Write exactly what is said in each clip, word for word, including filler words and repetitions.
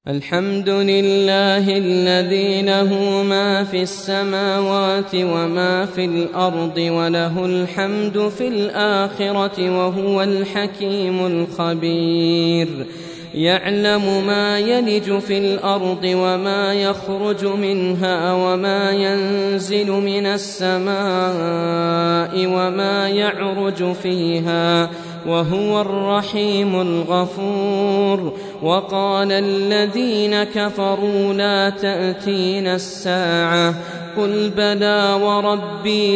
الحمد لله الذي له ما في السماوات وما في الأرض وله الحمد في الآخرة وهو الحكيم الخبير. يعلم ما يلج في الأرض وما يخرج منها وما ينزل من السماء وما يعرج فيها وهو الرحيم الغفور. وقال الذين كفروا لا تأتينا الساعة قل بلى وربي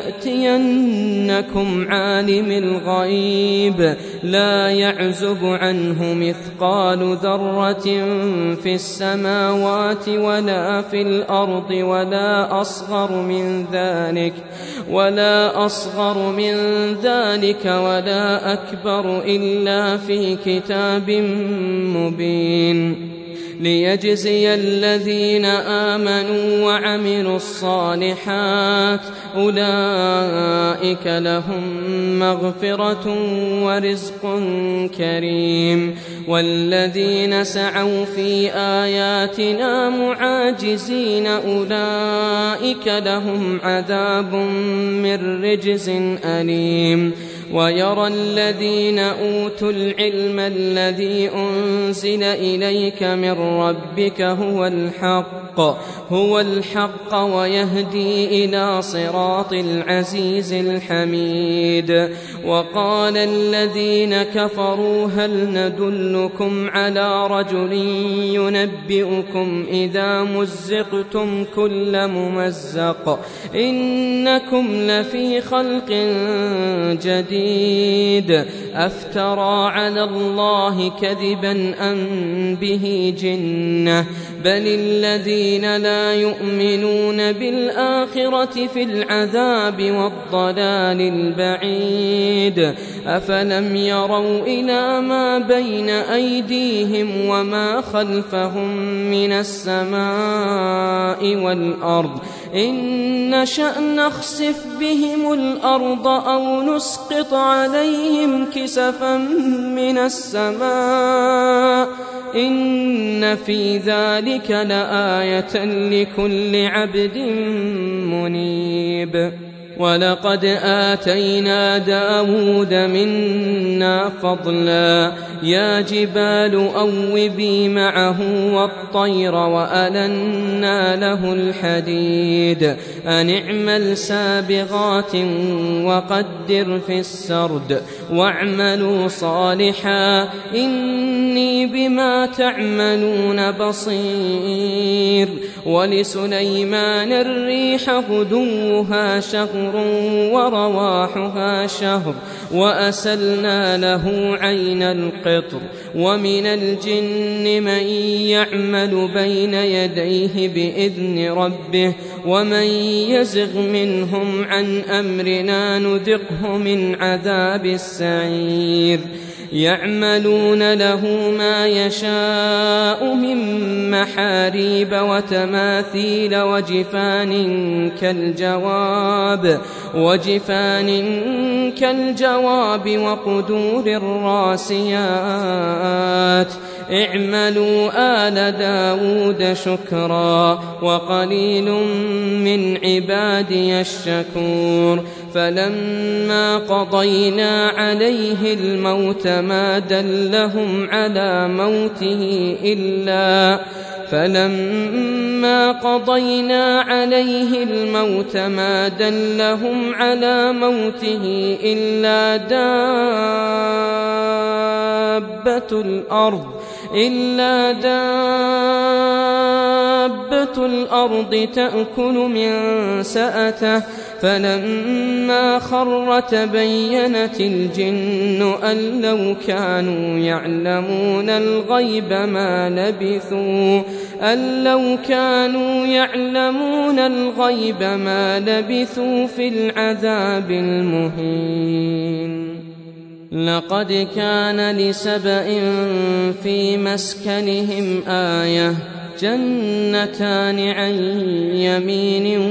لتأتينكم عالم الغيب لا يعزب عنه مثقال ذرة في السماوات ولا في الأرض ولا أصغر من ذلك ولا أصغر من ذلك ولا أكبر إلا في كتاب مبين ليجزي الذين آمنوا وعملوا الصالحات أولئك لهم مغفرة ورزق كريم. والذين سعوا في آياتنا معاجزين أولئك لهم عذاب من رجز أليم. ويرى الذين أوتوا العلم الذي أنزل إليك من ربك هو الحق هو الحق ويهدي إلى صراط العزيز الحميد. وقال الذين كفروا هل ندلكم على رجل ينبئكم إذا مزقتم كل ممزق إنكم لفي خلق جديد أفترى على الله كذبا أم به جنة بل الذين لا يؤمنون بالآخرة في العذاب والضلال البعيد. أفلم يروا إلى ما بين أيديهم وما خلفهم من السماء والأرض إن نشأ نخسف بهم الأرض أو نسقط عليهم كسفا من السماء إن في ذلك لآية لكل عبد منيب. ولقد آتينا داود منا فضلا يا جبال أوبي معه والطير وألنا له الحديد أن اعمل سابغات وقدر في السرد واعملوا صالحا إني بما تعملون بصير. ولسليمان الريح غدوها شهر ورواحها شهر وأسلنا له عين القطر. ومن الجن من يعمل بين يديه بإذن ربه ومن يزغ منهم عن أمرنا نذقه من عذاب السعير. يعملون له ما يشاء من محاريب وتماثيل وجفان كالجواب وجفان كالجواب وقدور الراسيات اعملوا آل داود شكرا وقليل من عبادي الشكور. فلما قضينا عليه الموت ما دلهم على موته إلا فلما قضينا عليه الموت ما دلهم على موته إلا دابة الأرض إلا دابة الأرض تأكل من سأته فلما خر تبينت الجن أن لو كانوا يعلمون الغيب ما لبثوا أن لو كانوا يعلمون الغيب ما لبثوا في العذاب المهين. لقد كان لسبإ في مسكنهم آية جنتان عن يمين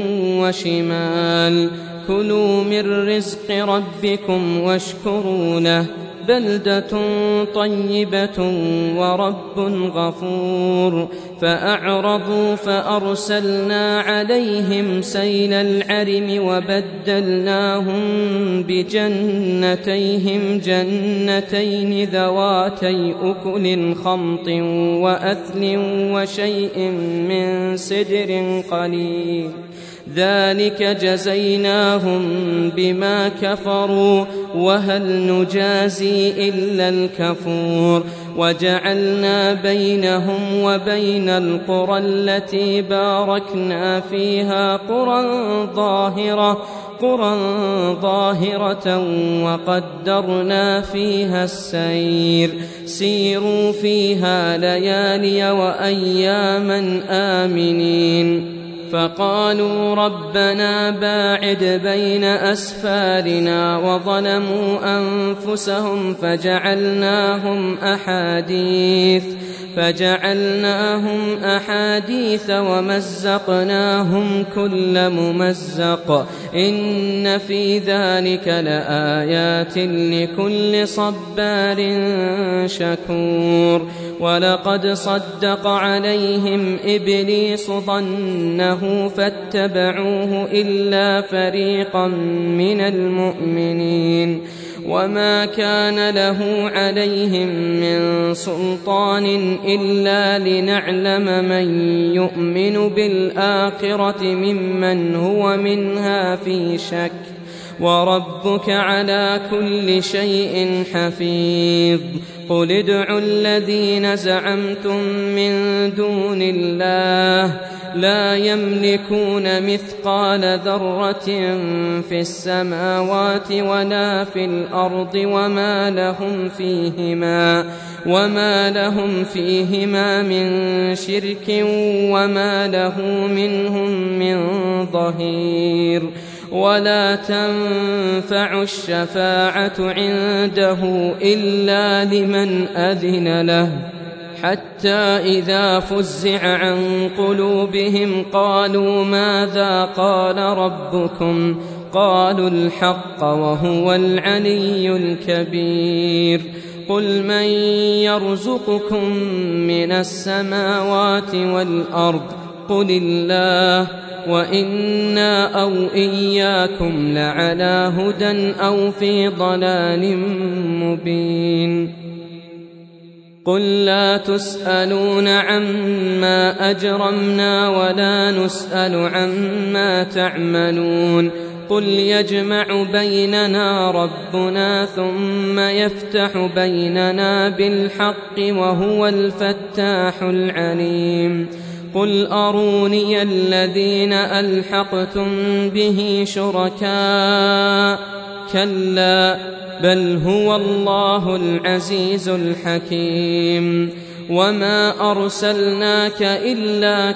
وشمال كلوا من رزق ربكم واشكروا له بلدة طيبة ورب غفور فأعرضوا فأرسلنا عليهم سيل العرم وبدلناهم بجنتيهم جنتين ذواتي أكل خمط وأثل وشيء من سدر قليل ذلك جزيناهم بما كفروا وهل نجازي إلا الكفور وجعلنا بينهم وبين القرى التي باركنا فيها قرى ظاهرة قرى ظاهرة وقدرنا فيها السير سيروا فيها ليالي وأياما آمنين فقالوا ربنا باعد بين أسفارنا وظلموا أنفسهم فجعلناهم أحاديث فجعلناهم أحاديث ومزقناهم كل ممزق إن في ذلك لآيات لكل صبار شكور ولقد صدق عليهم إبليس ظنه فاتبعوه إلا فريقا من المؤمنين وما كان له عليهم من سلطان إلا لنعلم من يؤمن بالآخرة ممن هو منها في شك وربك على كل شيء حفيظ قل ادعوا الذين زعمتم من دون الله لا يملكون مثقال ذرة في السماوات ولا في الأرض وما لهم فيهما وما لهم فيهما من شرك وما له منهم من ظهير ولا تنفع الشفاعة عنده إلا لمن أذن له حتى إذا فزع عن قلوبهم قالوا ماذا قال ربكم قالوا الحق وهو العلي الكبير قل من يرزقكم من السماوات والأرض قل الله وإنا أو إياكم لعلى هدى أو في ضلال مبين قل لا تسألون عما أجرمنا ولا نسأل عما تعملون قل يجمع بيننا ربنا ثم يفتح بيننا بالحق وهو الفتاح العليم قل أروني الذين ألحقتم به شركاء كلا بل هو الله العزيز الحكيم وما أرسلناك إلا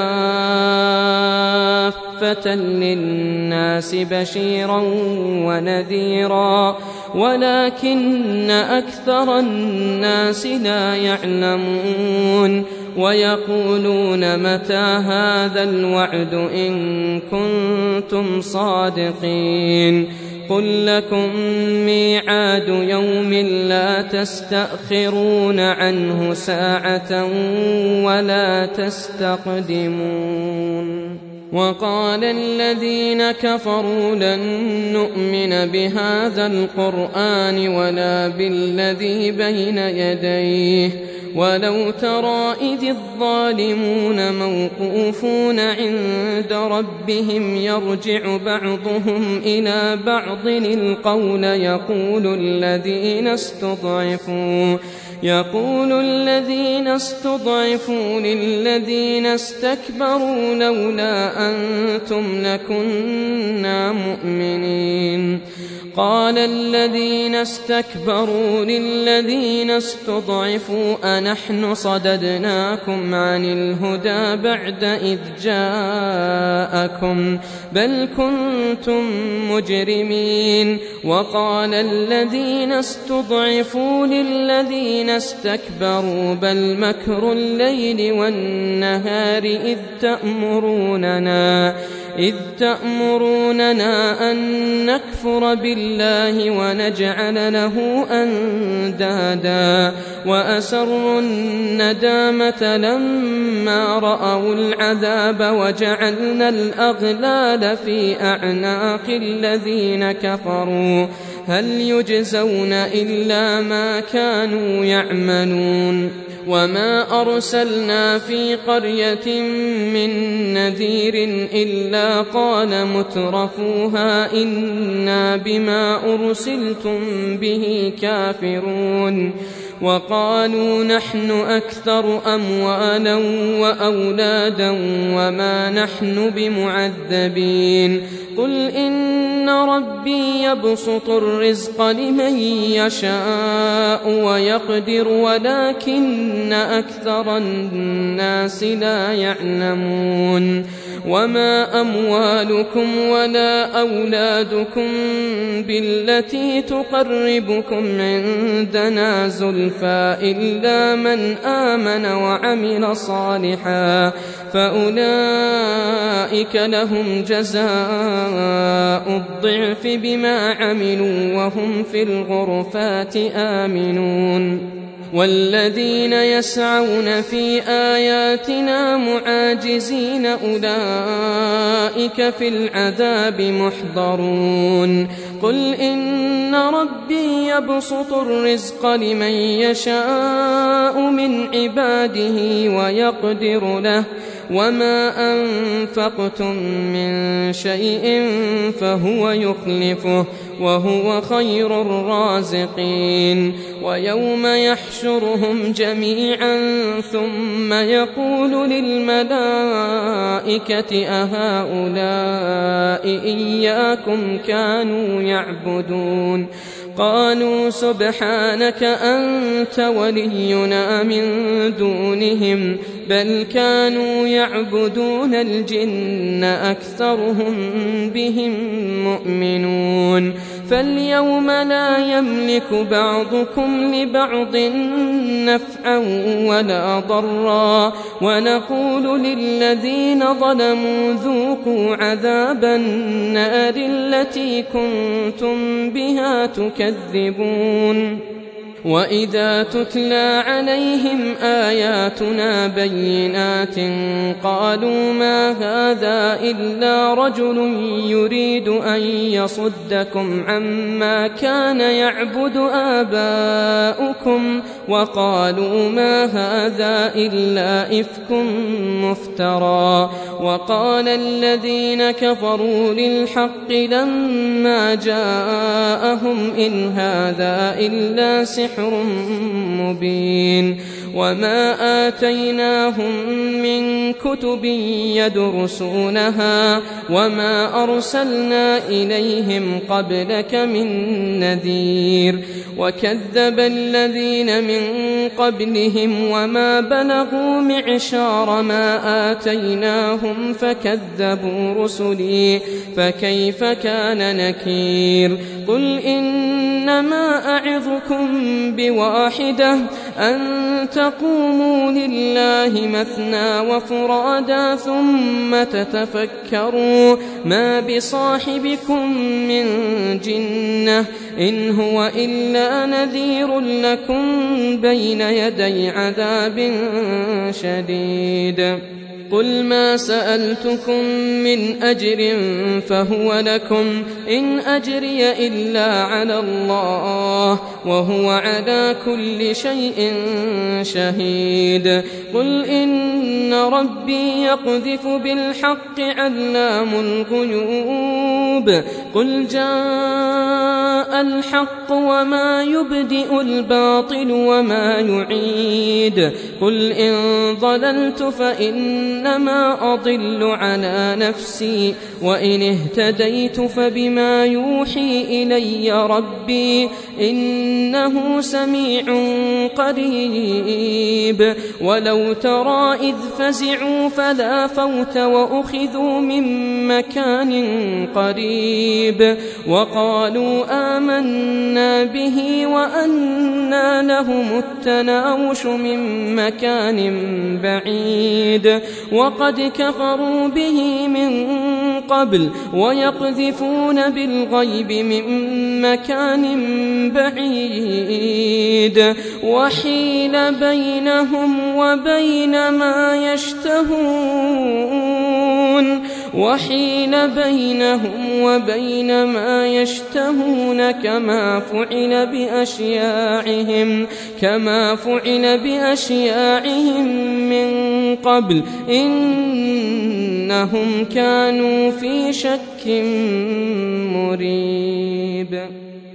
كافة للناس بشيرا ونذيرا ولكن أكثر الناس لا يعلمون ويقولون متى هذا الوعد إن كنتم صادقين قل لكم ميعاد يوم لا تستأخرون عنه ساعة ولا تستقدمون وقال الذين كفروا لن نؤمن بهذا القرآن ولا بالذي بين يديه ولو ترى إذ الظالمون موقوفون عند ربهم يرجع بعضهم إلى بعض القول يقول الذين استضعفوا يقول الذين استضعفوا للذين استكبروا لولا أنتم لكنا مؤمنين قال الذين استكبروا للذين استضعفوا أنحن صددناكم عن الهدى بعد إذ جاءكم بل كنتم مجرمين وقال الذين استضعفوا للذين استكبروا بل مكر الليل والنهار إذ تأمروننا إذ تأمروننا أن نكفر بالله ونجعل له أندادا وأسروا الندامة لما رأوا العذاب وجعلنا الأغلال في أعناق الذين كفروا هل يجزون إلا ما كانوا يعملون وما أرسلنا في قرية من نذير إلا قال مترفوها إنا بما أرسلتم به كافرون وقالوا نحن أكثر أموالا وأولادا وما نحن بمعذبين قل إن ربي يبسط الرزق لمن يشاء ويقدر ولكن أكثر الناس لا يعلمون وما أموالكم ولا أولادكم بالتي تقربكم عندنا زلفى إلا من آمن وعمل صالحا فأولئك لهم جزاء الضعف بما عملوا وهم في الغرفات آمنون والذين يسعون في آياتنا معاجزين أولئك في العذاب محضرون قل إن ربي يبسط الرزق لمن يشاء من عباده ويقدر له وما أنفقتم من شيء فهو يخلفه وهو خير الرازقين ويوم يحشرهم جميعا ثم يقول للملائكة أهؤلاء إياكم كانوا يعبدون قالوا سبحانك أنت ولينا من دونهم بل كانوا يعبدون الجن أكثرهم بهم مؤمنون فاليوم لا يملك بعضكم لبعض نفعا ولا ضرا ونقول للذين ظلموا ذوقوا عذاب النار التي كنتم بها تكذبون وإذا تتلى عليهم آياتنا بينات قالوا ما هذا إلا رجل يريد أن يصدكم عما كان يعبد آباؤكم وقالوا ما هذا إلا إفك مفترى وقال الذين كفروا للحق لما جاءهم إن هذا إلا سحر مبين وما آتيناهم من كتب يدرسونها وما أرسلنا إليهم قبلك من نذير وكذب الذين من قبلهم وما بلغوا معشار ما آتيناهم فكذبوا رسلي فكيف كان نكير قل إنما أعظكم بواحدة أن تقوموا لله مثنى وفرادا ثم تتفكروا ما بصاحبكم من جنة إن هو إلا نذير لكم بين يدي عذاب شديد قل ما سألتكم من أجر فهو لكم إن أجري إلا على الله وهو على كل شيء شهيد قل إن ربي يقذف بالحق علام الغيوب قل جاء الحق وما يبدئ الباطل وما يعيد قل إن ضللت فإنما أضل على نفسي وإن اهتديت فبما يوحي إلي ربي إنه سميع قريب ولو ترى إذ فزعوا فلا فوت وأخذوا من مكان قريب وقالوا آمنا به وأنى لهم التناوش من مكان بعيد وقد كفروا به من قبل ويقذفون بالغيب من مكان بعيد وحيل بينهم وبين ما يشتهون وحيل بينهم وبين ما يشتهون كما فعل بأشياعهم كما فعل بأشياعهم من قبل إنهم كانوا في شك مريب.